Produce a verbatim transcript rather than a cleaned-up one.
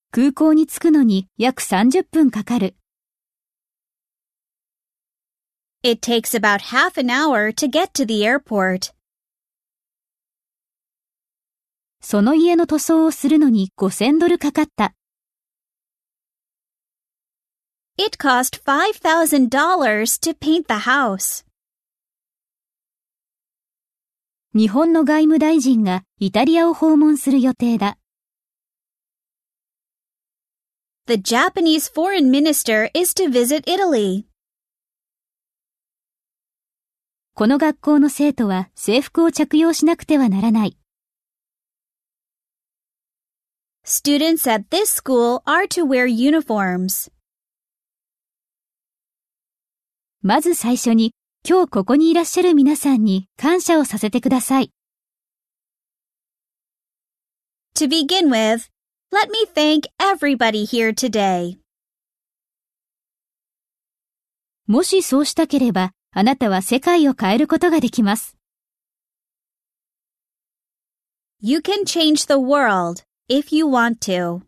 空港に着くのに約さんじゅっぷんかかる。 It takes about half an hour to get to the airport. その家の塗装をするのにごせんドルかかった。 It cost five thousand dollars to paint the house. 日本の外務大臣がイタリアを訪問する予定だ。 The Japanese foreign minister is to visit Italy. この学校の生徒は制服を着用しなくてはならない。 Students at this school are to wear uniforms. まず最初に、今日ここにいらっしゃる皆さんに感謝をさせてください。 To begin with, let me thank everybody here today. もしそうしたければ、あなたは世界を変えることができます。 You can change the world if you want to.